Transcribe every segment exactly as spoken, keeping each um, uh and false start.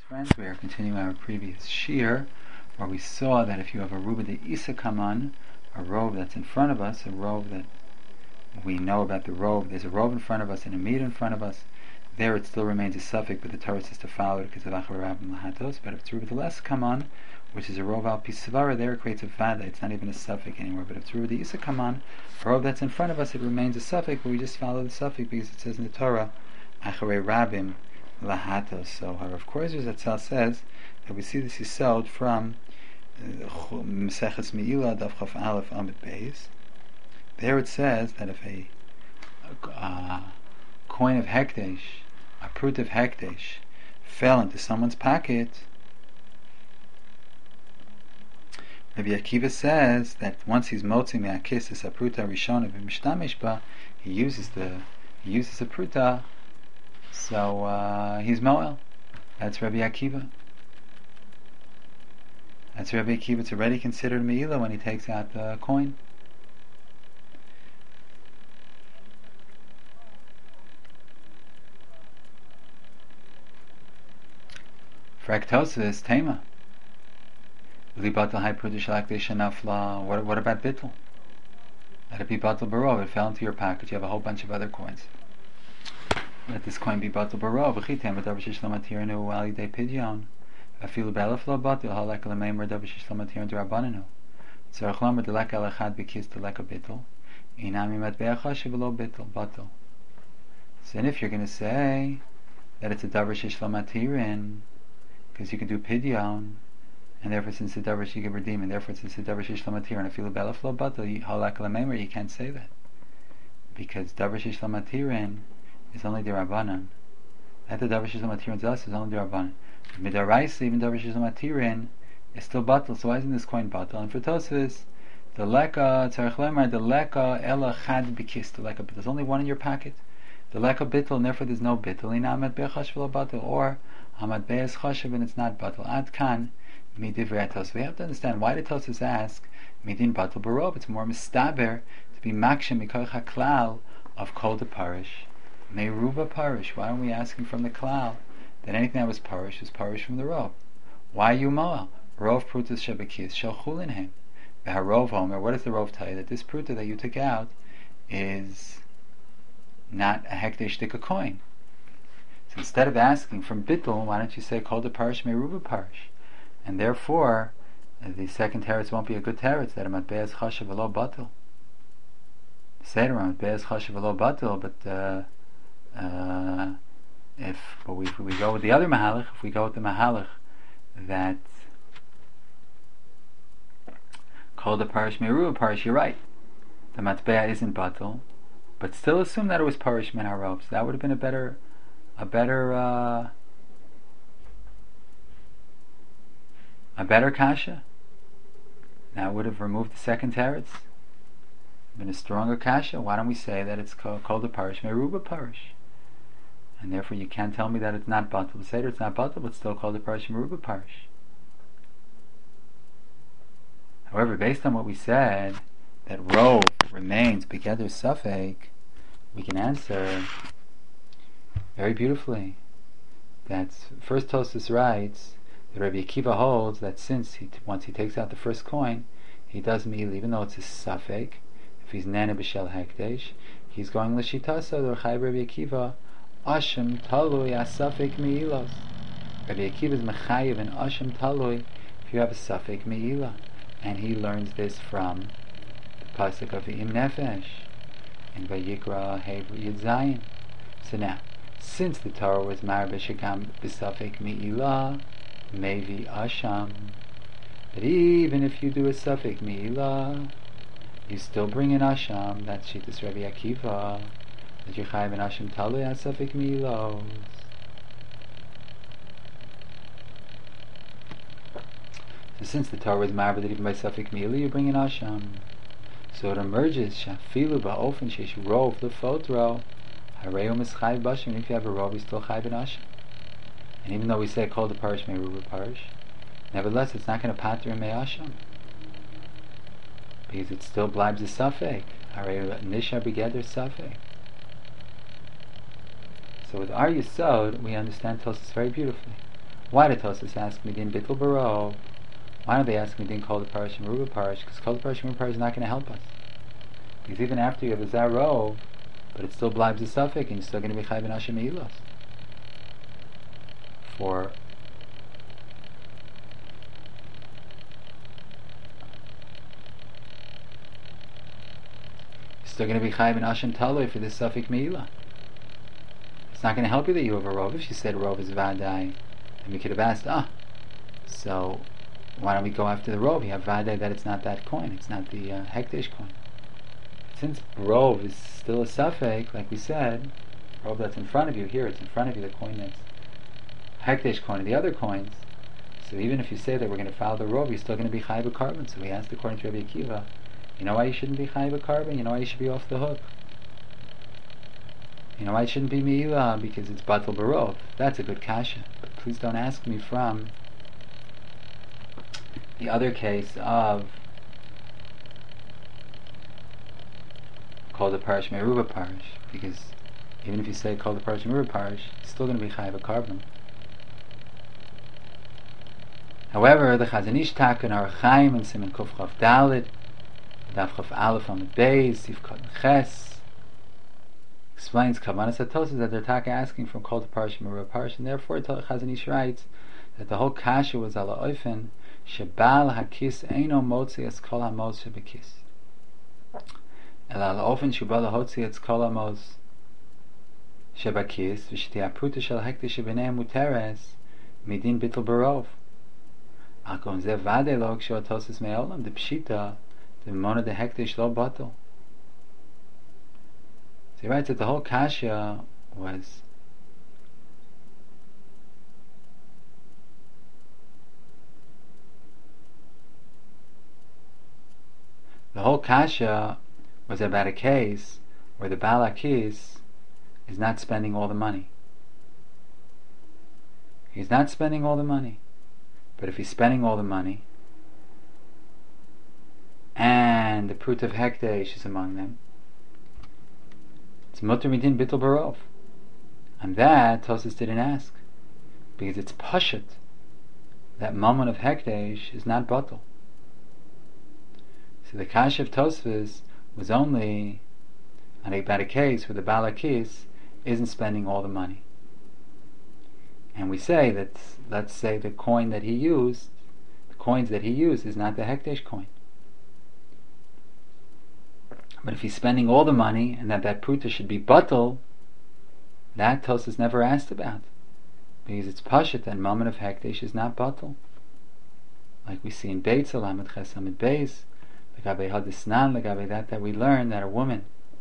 friends, we are continuing our previous shir, where we saw that if you have a ruba de isa kaman, a robe that's in front of us, a robe that we know about the robe, there's a robe in front of us and a meat in front of us, there it still remains a suffix, but the Torah says to follow it because of Achar Rab and Lahatos. But if it's ruba de les kaman, which is a robe al pisvara, there it creates a vada, it's not even a suffix anymore. But if it's ruba de isa kaman, a robe that's in front of us, it remains a suffix, but we just follow the suffix because it says in the Torah, Achar Rabim Lahatos. So Harav Korzer Zatzal says that we see this Yisod from Meseches Meila Daf Chaf Aleph Amud Beis. There it says that if a, a, a coin of Hekdesh, a prut of Hekdesh, fell into someone's pocket, Rabbi Akiva says that once he's motzi me'akis es apruta rishona v'mishtamesh ba, he uses the he uses a pruta. So uh, he's Moel. That's Rabbi Akiva. That's Rabbi Akiva. It's already considered Me'ilah when he takes out the coin. Fractosis Tema. What, what about bittul? Let it be batal barov. It fell into your pocket. You have a whole bunch of other coins. Let this coin be batal barov. V'chitem v'davish shlo matirenu al yidei pidyon. Afilu be'elef lo batal halek l'meimer davish shlo matirenu d'rabbanenu. Tzarech lomer delek al echad b'kis delek a bittul. Inami matbe'ach hashiv v'lo bittul batal. So and if you're going to say that it's a davish shlo matirin, because you can do pidyon, and therefore since the davar you can redeem, and therefore since the davar shishla matir and afilu belaf lo batal halak lamemer, you can't say that because davar shishla matirin is only the rabbanan. That the davar shishla matirin is only the rabbanan. Midaraisa, even davar shishla matirin is still batal. So why isn't this coin batal? And for Tosfos, the leka tzarech lemer, the leka ela chad bikis, the leka. But there's only one in your pocket. The leka bittul, and therefore there's no bittul. Ina amat be'chash v'lo batal, or amat be'es chashav and it's not batal. Ad kan. We have to understand why the Tosfos ask midin batal barov. It's more mistaber to be makshim mikoich haklal of kol de parish meiruba parish. Why aren't we asking from the klal that anything that was parish was parish from the rov? Why you moel rov prutas shebekis shel chulin him v'harov homer? What does the rov tell you? That this pruta that you took out is not a hekdesh dik a coin. So instead of asking from bittul, why don't you say kol de parish meiruba parish? And therefore, uh, the second teretz won't be a good teretz, that amat be'ez chashav v'lo batil. Seder amat be'ez chashav v'lo batil, but uh, uh, if but we, if we go with the other mahalach, if we go with the mahalach that called the parish meruah parish, you're right. The matbea isn't batil, but still assume that it was parish min harov. So that would have been a better, a better. Uh, A better kasha. That would have removed the second teretz. Been a stronger kasha. Why don't we say that it's called, called a parish meruba parish? And therefore you can't tell me that it's not batal. Say that it's not batal, but it's still called a parish meruba parish. However, based on what we said, that rov remains begeder safek, we can answer very beautifully. That first Tosfos writes, Rabbi Akiva holds that since he t- once he takes out the first coin, he does meal, even though it's a safek. If he's nana b'shel hekdesh, he's going l'shitasa or chay Rabbi Akiva asham talui asafek meilos. Rabbi Akiva is mechayev and asham talui if you have a safek meila, and he learns this from the pasuk of Im Nefesh in Vayikra Hebrew Yud Zayin. So now, since the Torah was mar b'shegam b'safek meila, Maybe asham, but even if you do a suffix mi'ilah, you still bring in asham. That's Shittas Rabbi Akiva, that you chayav in asham talui as suffix mi'ilos. So since the Torah was marved that even by suffix mi'ilah you bring in asham, so it emerges shafilu ba'ofen sheish rov lefotro hareu mischayav basham. If you have a rov, you still chayav in asham. And even though we say called the parish meruba parish, nevertheless it's not going to pater in me'asham because it still blibes a safek. Nisha begeder safek. So with our Yisod, we understand Tosfos very beautifully. Why did Tosfos ask Midin Bittul Barov? Why don't they ask Midin Kol the Parish and Meruba Parish? Because Kol the Parish and Meruba Parish is not going to help us. Because even after you have a Zarov, but it still blibes a suffix, and you're still going to be Chai Ben Asher Meilos. For you're still going to be Chai Ben Asher Taloi for this suffix Meila. It's not going to help you that you have a Rov. If she said Rov is Vadai, then we could have asked, ah, so why don't we go after the Rov? You have Vadai that it's not that coin, it's not the uh, Hekdesh coin. Since Rov is still a suffix, like we said, Rov that's in front of you, here it's in front of you, the coin that's Hekdesh coin and the other coins. So even if you say that we're going to follow the Rov, you're still going to be Chai B'Karban. So we asked according to Rabbi Akiva, you know why you shouldn't be Chai B'Karban? You know why you should be off the hook? You know why it shouldn't be Meila? Because it's Batal Barov. That's a good kasha. But please don't ask me from the other case of called the Parish Meruba Parish. Because even if you say called the Parish Meruba Parish, it's still going to be Chai B'Karban. However, the Chazon Ish Tak and Orach Chaim and Siman Kuf Chav Dalet, Daf Chav Aleph on the Beis, Sif Kot Ches, explains Kavanas HaTosfos that they're taka asking from Kol to Parish Meruba Parish, and therefore Chazon Ish writes that the whole kasha was ala oifen shebal hakis eino motzi es kol hamos shebekis el ala oifen shebal hotzi es kol hamos shebekis v'shti apruta shel hekdesh shebenei muteres midin bittul barov akon ze vade lo ksho Tosfos me'olam the pshita the mona de hekdesh lo batel. So he writes that the whole kasha was the whole kasha was about a case where the Baal HaKis is not spending all the money. He's not spending all the money. But if he's spending all the money and the Prut of Hekdesh is among them, it's Mutter Midin Bittul Barov. And that Tosfos didn't ask, because it's Pashut that moment of Hekdesh is not Batal. So the Kasha of Tosfos was only about a case where the Baal HaKis isn't spending all the money. And we say that, let's say the coin that he used, the coins that he used is not the Hekdesh coin. But if he's spending all the money and that that pruta should be batal, that Tosfos never asked about, because it's pashut that moment of hekdesh is not batal, like we see in Beit Salam Ches Amid Beis, legabe hadisnan, legabe that that we learn that a woman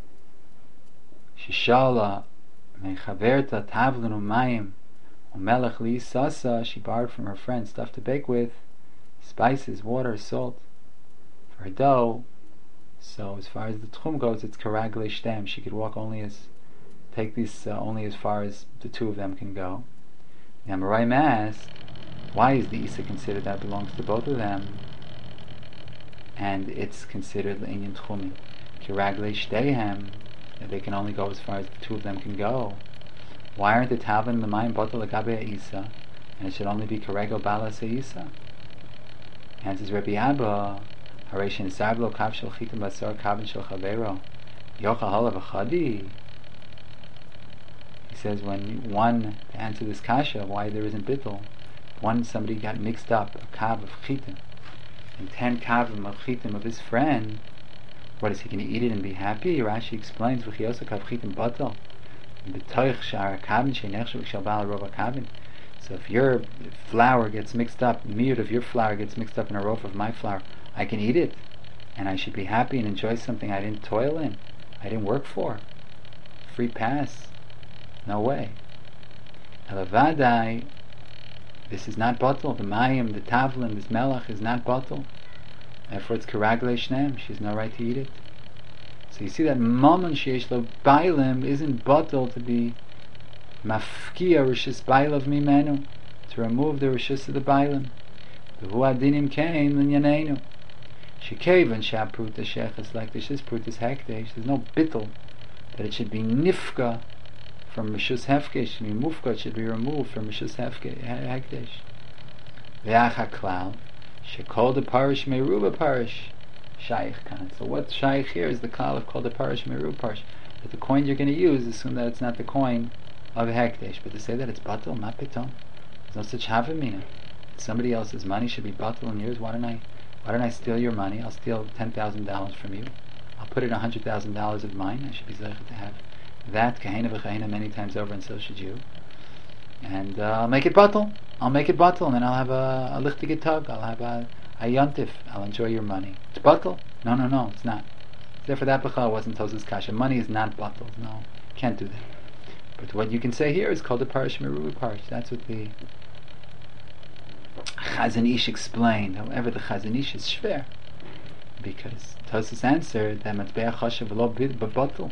shishala mechaverta tavlin umayim umelech li sasa, she borrowed from her friend stuff to bake with, spices, water, salt for her dough. So as far as the tchum goes, it's karagle shtem. She could walk only as, take these uh, only as far as the two of them can go. Now Maraim asked, why is the Isa considered that belongs to both of them? And it's considered l'inyan tchumin. Karagle shtehem, that they can only go as far as the two of them can go. Why aren't the tavin l'mayim botel l'gabe Isa, and it should only be karego balas Isa? Answers Rabbi Abba, Hareshin Sablo Kav Shel Chitim Basar Kavin Shel Chavero Yocha Halav Achadi. He says when one, to answer this kasha, why there isn't bittul, one somebody got mixed up a kav of chitim and ten kavim of chitim of his friend, what is he going to eat it and be happy? Rashi explains V'chiosa Kav Chitim Batal B'toich Shar Kavin Sheinechshav Shel Baal Rov Kavin. So if your flour gets mixed up, miut of your flour gets mixed up in a rof of my flour, I can eat it, and I should be happy and enjoy something I didn't toil in, I didn't work for. Free pass. No way. Elavadai, this is not batal. The mayim, the tavlin, this melach is not batal. Therefore it's karagle shnem. She has no right to eat it. So you see that moment sheyesh lo bailim isn't batal to be mafkia rishis bailav mimenu, to remove the rishis of the bailim. The hu adinim came l'nyanenu. Shekaven shapruta sheches, like this is prutas hekdesh. There's no bittul that it should be nifka from Rishus Hefkesh, Mufkot should be removed from Rishus Hekdesh. Ve'ach HaKlal, Shekol de Parish Meruba Parish, Shaykh Kan. So what Shaykh here is the Klal of Kol de Parish Meruba Parish. But the coin you're going to use, assume that it's not the coin of Hekdesh. But to say that it's Batal, not Pitom, there's no such Havamina. Somebody else's money should be Batal and yours. Why don't I, why don't I steal your money? I'll steal ten thousand dollars from you. I'll put in one hundred thousand dollars of mine. I should be zeichet to have that kahena v'chahena many times over, and so should you. And uh, I'll make it batal. I'll make it batal, and then I'll have a, a lichtige tug. I'll have a, a yontif. I'll enjoy your money. It's batal? No, no, no, it's not. Therefore, that b'chal wasn't Tosas Kasha. Money is not batal. No, can't do that. But what you can say here is called the parish meruba parish. That's what the Chazon Ish explained. However, the Chazon Ish is shver, because Tosas answered that matbeah chashav lo b'batal.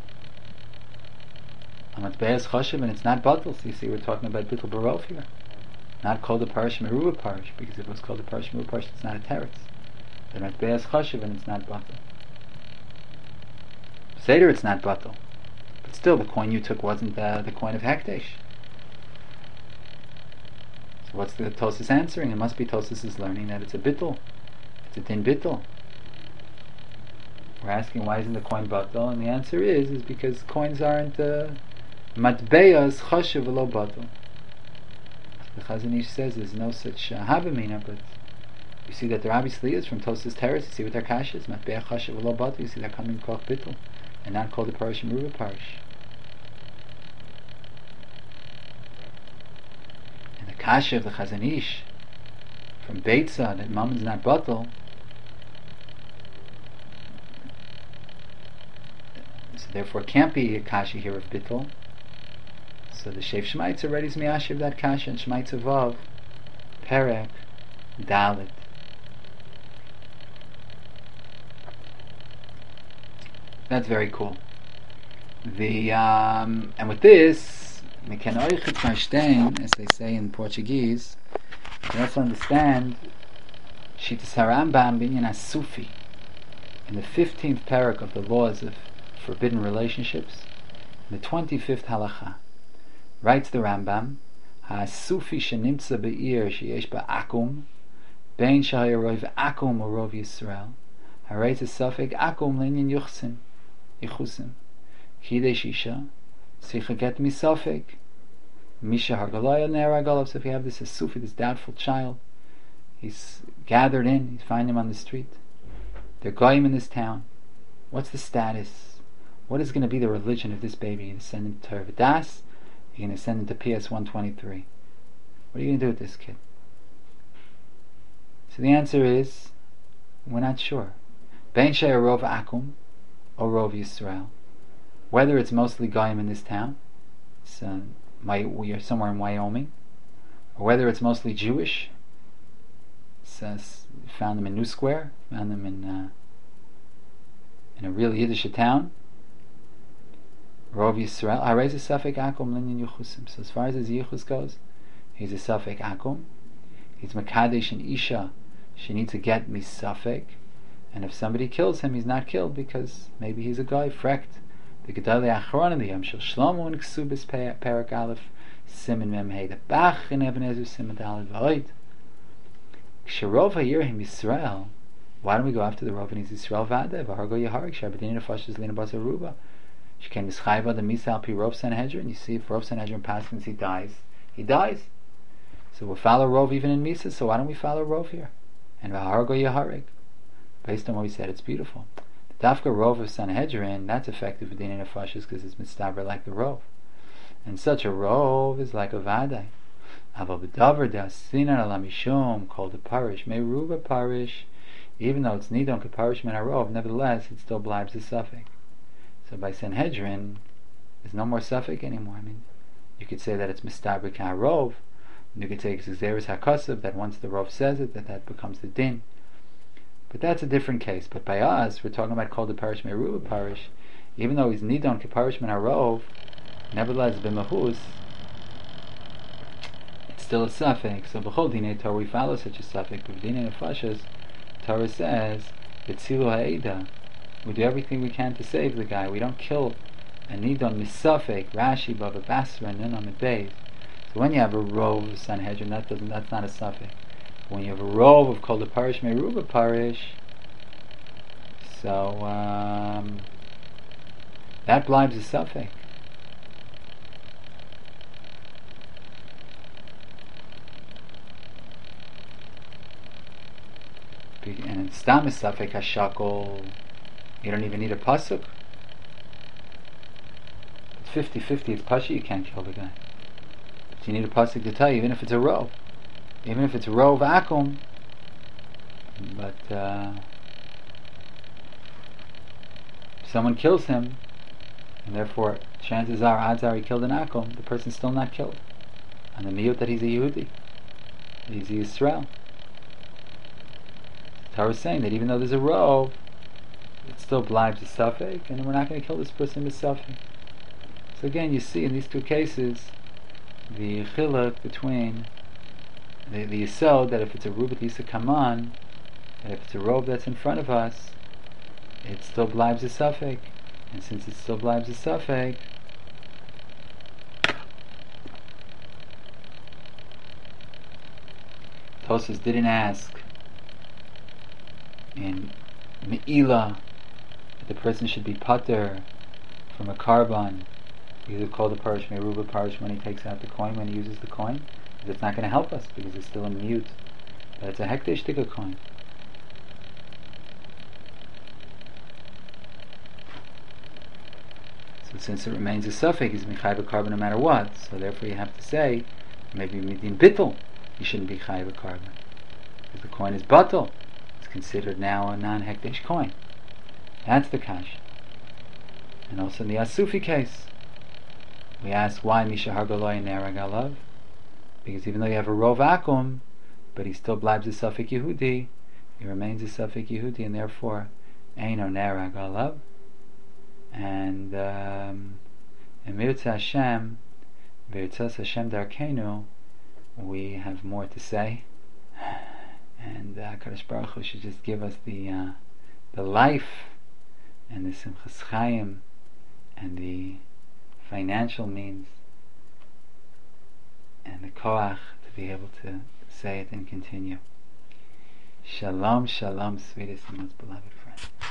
Matbeah is chashav and it's not batal. So you see, we're talking about bittul barov here, not called the parish meruba parish, because if it was called the parish meruba parish, it's not a teretz. The matbeah is chashav and it's not batal. Seder, it's not batal, but still, the coin you took wasn't uh, the coin of Hekdesh. So what's the Tosas answering? It must be Tosas is learning that it's a bittul. It's a din bittul. We're asking why isn't the coin batal, and the answer is is because coins aren't uh, matbeas chashav v'lo batal. The Chazon Ish says there's no such uh, havamina, but you see that there obviously is from Tosas Teres. You see what their kash is, matbeah chashav v'lo batal. You see they're coming koch bittul and not called the parish meruba parish. And the kasha of the Chazon Ish from Beitza that mammon's not batal. So therefore it can't be a kasha here of bittul. So the Sheif Shemaitz already is miyashiv that kasha, and Shemaitz Vav Perek Dalet. That's very cool. The um, and with this, we can verstehen, as they say in Portuguese, we can also understand Shittas HaRambam binyan as-Sufi in the fifteenth parak of the laws of forbidden relationships, in the twenty-fifth halacha, writes the Rambam, Ha-Sufi shenimtza be'ir sheyesh ba'akum bein shahayarov akum urov Yisrael hareitz esafek akum linyan yuchsin yichusim kidei shisha sicha get misafek misha hargalaya neragalav. So if you have this a Sufi, this doubtful child, he's gathered in, you find him on the street, they're goyim in this town, what's the status? What is going to be the religion of this baby? You're going to send him to Torah V'das? You're going to send him to P S one twenty-three? What are you going to do with this kid? So the answer is, we're not sure. Bein Shei Rov Akum or Rov Yisrael. Whether it's mostly Goyim in this town, it's, uh, my, we're somewhere in Wyoming, or whether it's mostly Jewish, it's, uh, found them in New Square, found them in uh, in a real Yiddish town, Rov Yisrael, Harei ze Safek Akum Linyan Yuchusim. So as far as his Yichus goes, he's a Safek Akum. He's Mekadesh and Isha. She needs to get Misafek. And if somebody kills him, he's not killed because maybe he's a guy, frekt. The Gedalei Achronim, the Yom Shel Shlomo and Ksubis Perak Aleph, Simen Mem Hey, the Bach in Even Ezer Simen Dalet V'Oid. Ksherov HaYirhim Yisrael. Why don't we go after the Rov and Yisrael Vade? V'Hargo Yeharik Sharbadin Nefashis Lina Basa Ruba. She came to Schaiva the Misal Pi Rov Sanhedrin. You see, if Rov Sanhedrin passes, he dies. He dies. So we'll follow Rov even in Misa. So why don't we follow Rov here? And V'Hargo Yeharik. Based on what we said, it's beautiful. The Dafka Rov of Sanhedrin, that's effective with Dina Nefashis because it's mistaber like the Rov. And such a Rov is like a Vadai. Aval B'Davar Da'asinan Ala Mishum, called the Parish, Meruba Parish. Even though it's Nidon K'Parish Men HaRov, nevertheless, it still blibes a suffix. So by Sanhedrin, there's no more suffix anymore. I mean, you could say that it's Mistaber K'Harov, and you could say it's Xeris HaKosav, that once the Rov says it, that that becomes the Din. But that's a different case. But by us, we're talking about called the Parish Meruba Parish. Even though he's Nidon K'Parish Men HaRov, nevertheless, B'Mahus, it's still a suffix. So B'chol Dinei Torah, we follow such a suffix. But Dinei Nefashos, Torah says, B'tzilu Ha'eda, we do everything we can to save the guy. We don't kill Anidon misafek Rashi Bava Basra and Nun Amid Beis. So when you have a rove of Sanhedrin, that doesn't that's not a suffix. When you have a rove of Kol Parish Meruba Parish, so um, that blives a suffix. And in Stam is suffix hashakol. You don't even need a pasuk. It's fifty-fifty. It's pasha. You can't kill the guy. But you need a pasuk to tell you, even if it's a row, even if it's a row of akum. But uh, someone kills him, and therefore chances are, odds are, he killed an akum. The person's still not killed. And the miyut that he's a Yehudi, he's a Yisrael. Torah is saying that even though there's a row, it still blives a suffix, and we're not going to kill this person with suffix. So again, you see in these two cases the chiluk between the, the yisod that if it's a rubat yisa kaman, that if it's a robe that's in front of us, it still blives a suffix, and since it still blives a suffix, Tosas didn't ask in Me'ila that the person should be pater from a carbon because it's called the parish Meruba parish when he takes out the coin, when he uses the coin, because it's not going to help us because it's still a mute, but it's a hekdesh tika coin. So since it remains a suffix, he's mechayv a carbon no matter what, so therefore you have to say maybe midin bittul you shouldn't be chayv a carbon because the coin is batal. Considered now a non-hekdesh coin. That's the kash. And also in the Asufi case, we ask why Misha Hargaloy Nerag Alav, because even though you have a rov akum, but he still blabs a suffix Yehudi, he remains a suffix Yehudi, and therefore Eino Nerag Alav. And um, in Mirza Hashem, Mirza Hashem Darkenu, we have more to say. And uh, Kadosh Baruch Hu should just give us the uh, the life and the simchas chayim and the financial means and the koach to be able to say it and continue. Shalom, shalom, sweetest and most beloved friend.